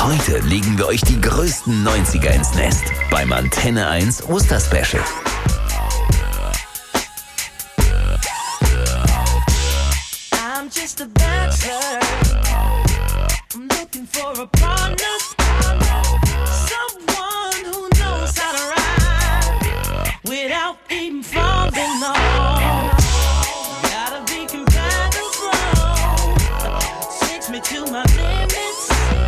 Heute legen wir euch die größten 90er ins Nest beim Antenne 1 Osterspecial. I'm just a bachelor. I'm looking for a partner. Someone who knows how to ride without even falling off. Gotta be compatible. Takes me to my limits.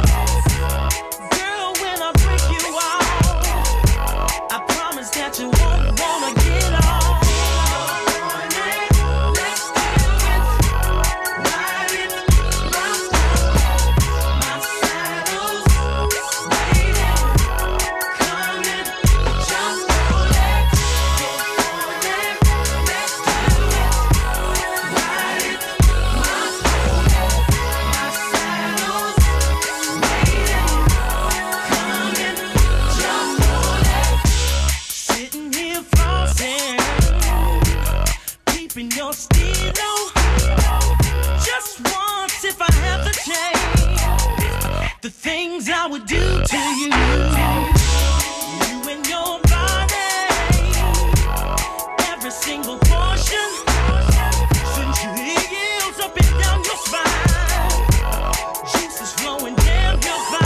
Girl, when I break you off, I promise that you won't wanna get off. Your stilo, just once if I have the chance, the things I would do to you, you and your body, every single portion, since your heels up and down your spine, juices flowing down your spine.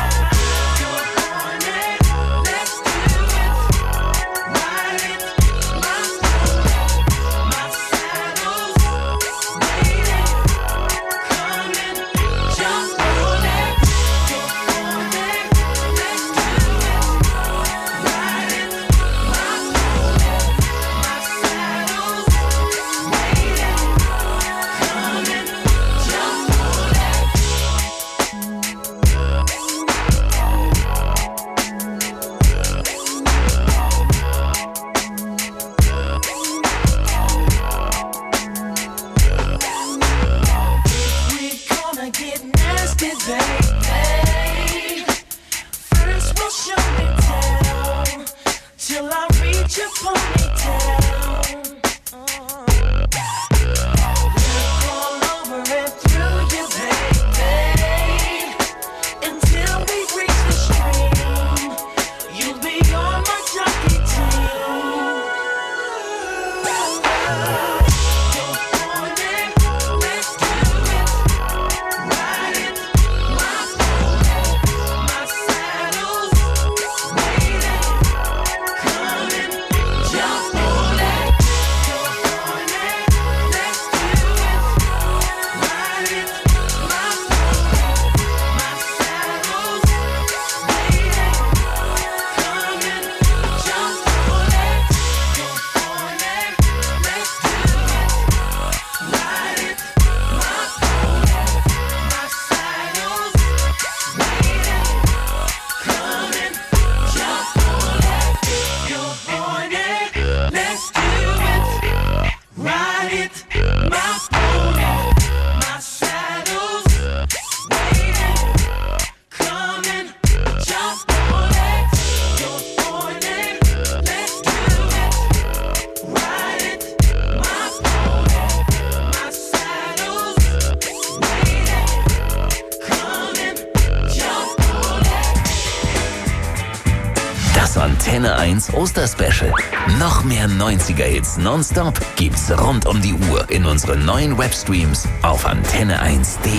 Antenne 1 Osterspecial. Noch mehr 90er-Hits nonstop gibt's rund um die Uhr in unseren neuen Webstreams auf antenne1.de.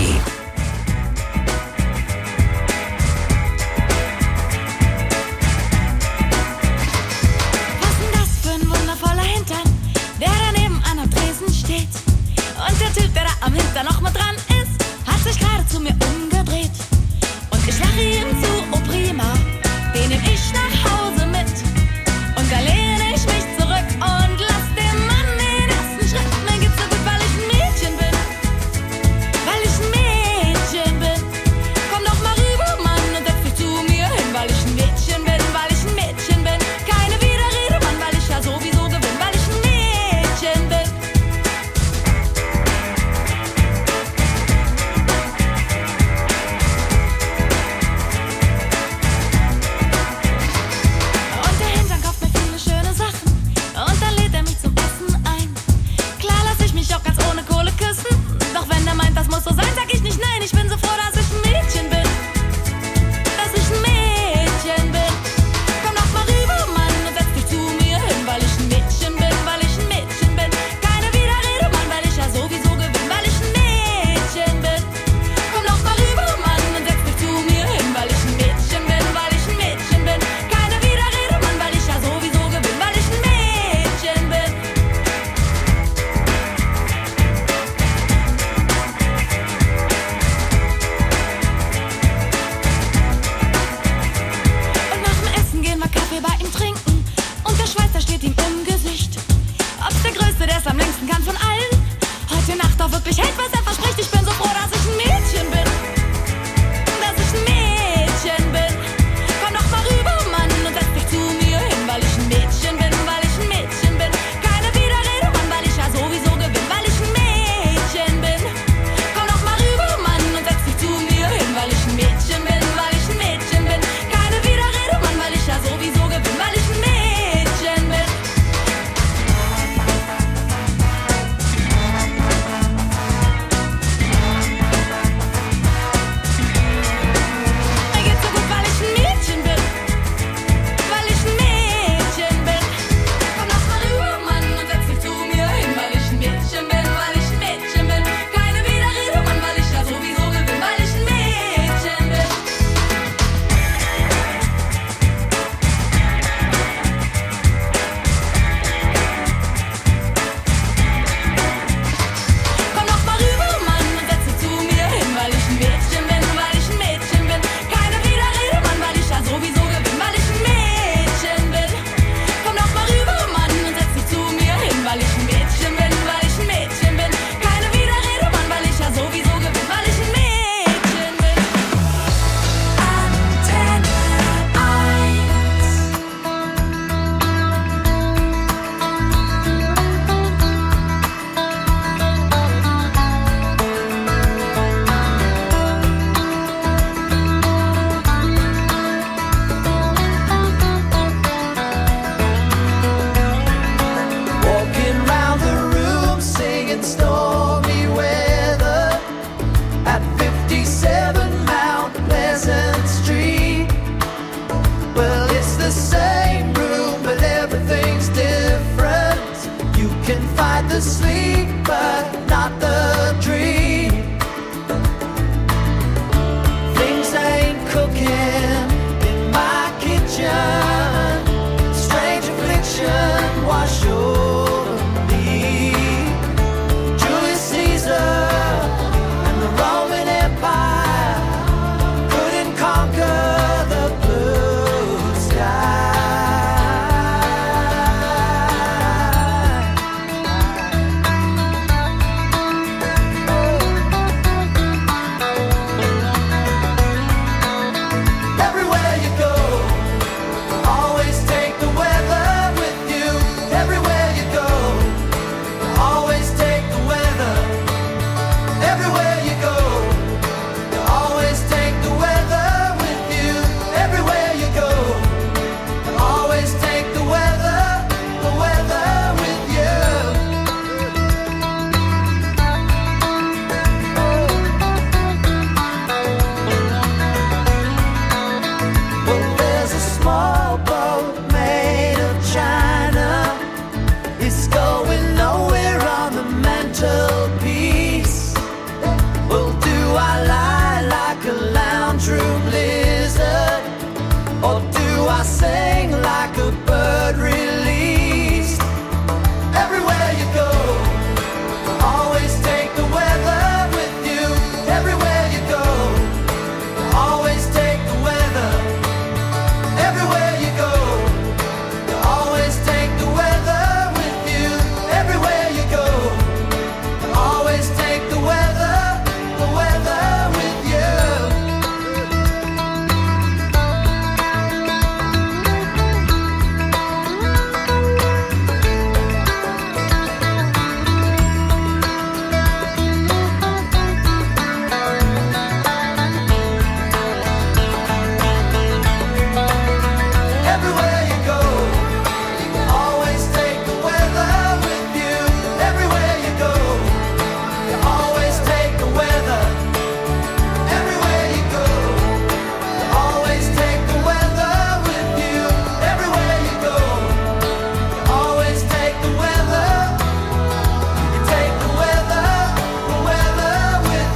Was denn das für ein wundervoller Hintern, der daneben an am Tresen steht? Und der Typ, der da am Hintern noch mal dran ist, hat sich gerade zu mir umgedreht. Und ich lache ihm zu, oh prima, den nehm ich nach Hause mit. Und da lehne ich mich zurück und lass dem Mann den ersten Schritt. Mir geht's so gut, weil ich ein Mädchen bin. Weil ich ein Mädchen true blizzard, or do I sing like a bird released? Everywhere you go, always take the weather with you. Everywhere you go, always take the weather. Everywhere you go, always take the weather with you. Everywhere you go, always take the weather with you. Everywhere you go, always take the weather with you. Everywhere you go, always take the weather. Everywhere you go, always take the weather with you. Everywhere you go, always take the weather. You take the weather with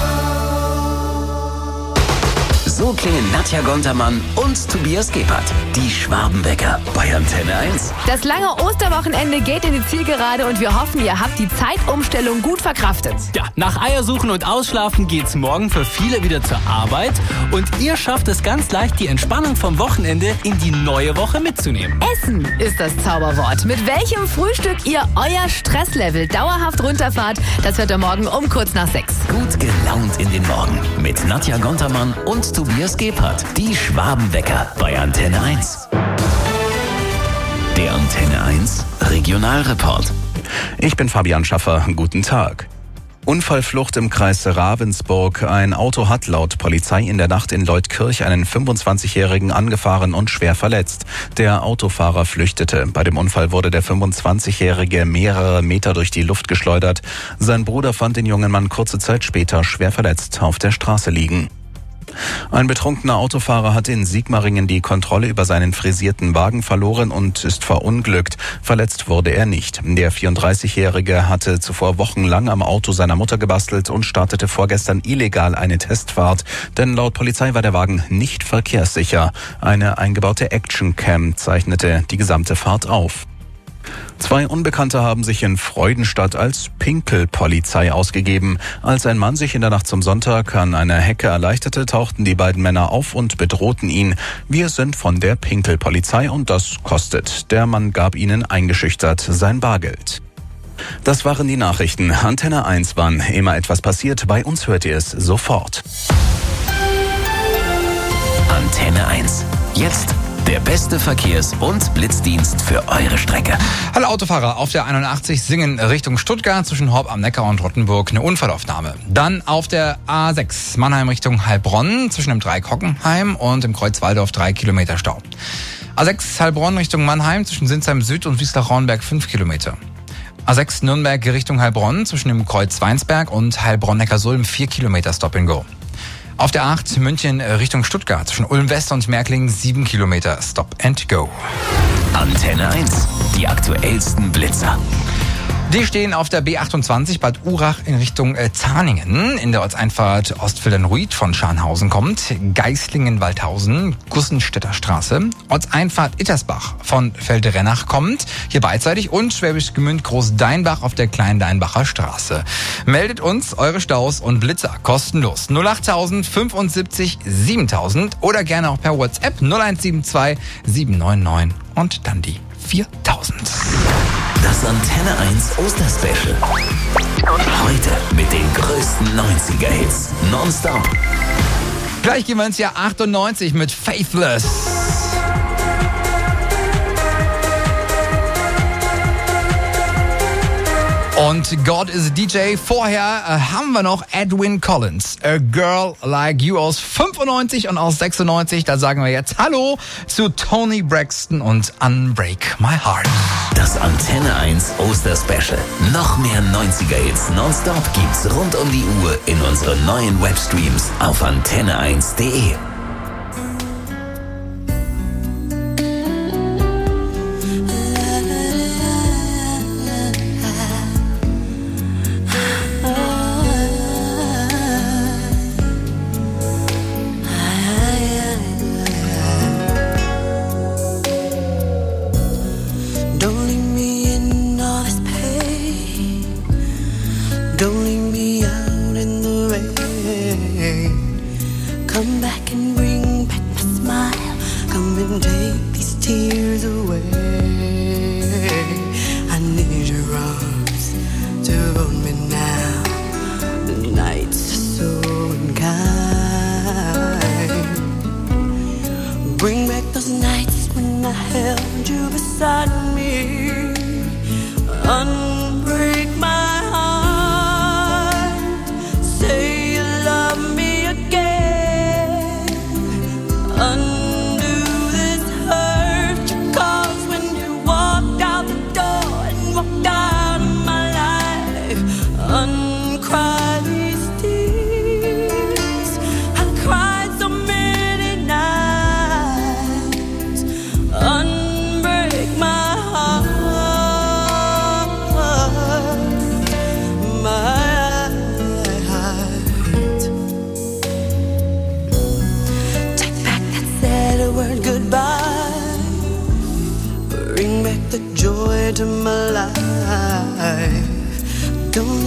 you. So klingen Nadja Gontermann und Tobias Gebhardt. Die Schwabenwecker bei Antenne 1. Das lange Osterwochenende geht in die Zielgerade und wir hoffen, ihr habt die Zeitumstellung gut verkraftet. Ja, nach Eiersuchen und Ausschlafen geht's morgen für viele wieder zur Arbeit. Und ihr schafft es ganz leicht, die Entspannung vom Wochenende in die neue Woche mitzunehmen. Essen ist das Zauberwort. Mit welchem Frühstück ihr euer Stresslevel dauerhaft runterfahrt, das hört ihr morgen um kurz nach 6. Gut gelaunt in den Morgen mit Nadja Gontermann und Tobias Gebhardt. Die Schwabenwecker bei Antenne 1. Der Antenne 1 Regionalreport. Ich bin Fabian Schaffer. Guten Tag. Unfallflucht im Kreis Ravensburg. Ein Auto hat laut Polizei in der Nacht in Leutkirch einen 25-Jährigen angefahren und schwer verletzt. Der Autofahrer flüchtete. Bei dem Unfall wurde der 25-Jährige mehrere Meter durch die Luft geschleudert. Sein Bruder fand den jungen Mann kurze Zeit später schwer verletzt auf der Straße liegen. Ein betrunkener Autofahrer hat in Sigmaringen die Kontrolle über seinen frisierten Wagen verloren und ist verunglückt. Verletzt wurde er nicht. Der 34-Jährige hatte zuvor wochenlang am Auto seiner Mutter gebastelt und startete vorgestern illegal eine Testfahrt. Denn laut Polizei war der Wagen nicht verkehrssicher. Eine eingebaute Actioncam zeichnete die gesamte Fahrt auf. 2 Unbekannte haben sich in Freudenstadt als Pinkelpolizei ausgegeben. Als ein Mann sich in der Nacht zum Sonntag an einer Hecke erleichterte, tauchten die beiden Männer auf und bedrohten ihn. Wir sind von der Pinkelpolizei und das kostet. Der Mann gab ihnen eingeschüchtert sein Bargeld. Das waren die Nachrichten. Antenne 1, wann immer etwas passiert, bei uns hört ihr es sofort. Antenne 1. Jetzt der beste Verkehrs- und Blitzdienst für eure Strecke. Hallo Autofahrer, auf der 81 Singen Richtung Stuttgart zwischen Horb am Neckar und Rottenburg eine Unfallaufnahme. Dann auf der A6 Mannheim Richtung Heilbronn zwischen dem Dreieck Hockenheim und dem Kreuz Walldorf 3 Kilometer Stau. A6 Heilbronn Richtung Mannheim zwischen Sinsheim Süd und Wiesloch-Rauenberg 5 Kilometer. A6 Nürnberg Richtung Heilbronn zwischen dem Kreuz Weinsberg und Heilbronn-Neckarsulm 4 Kilometer Stop and Go. Auf der 8 München Richtung Stuttgart zwischen Ulm West und Märklingen 7 Kilometer Stop and Go. Antenne 1, die aktuellsten Blitzer. Die stehen auf der B28 Bad Urach in Richtung Zahningen. In der Ortseinfahrt Ostfildern-Ruid von Scharnhausen kommt. Geislingen-Waldhausen, Gussenstädter Straße. Ortseinfahrt Ittersbach von Feldrenach kommt. Hier beidseitig. Und Schwäbisch Gmünd Großdeinbach auf der Kleindeinbacher Straße. Meldet uns eure Staus und Blitzer kostenlos. 08000 75 7000 oder gerne auch per WhatsApp 0172 799 und dann die 4000. Das Antenne 1 Osterspecial. Heute mit den größten 90er-Hits. Nonstop. Gleich gehen wir ins Jahr 98 mit Faithless. Und God is a DJ. Vorher haben wir noch Edwyn Collins, A Girl Like You aus 95 und aus 96. Da sagen wir jetzt Hallo zu Toni Braxton und Unbreak My Heart. Das Antenne 1 Osterspecial. Noch mehr 90er-Hits nonstop gibt's rund um die Uhr in unseren neuen Webstreams auf antenne1.de. Come back and bring back my smile. Come and take these tears away. I need your arms to hold me now. The nights are so unkind. Bring back those nights when I held you beside me. Unbreak my heart. Say you love me again. Undo this hurt you caused when you walked out the door and walked out of my life. Uncry these tears. I cried so many nights. Unbreak my heart. Goodbye. Bring back the joy to my life. Don't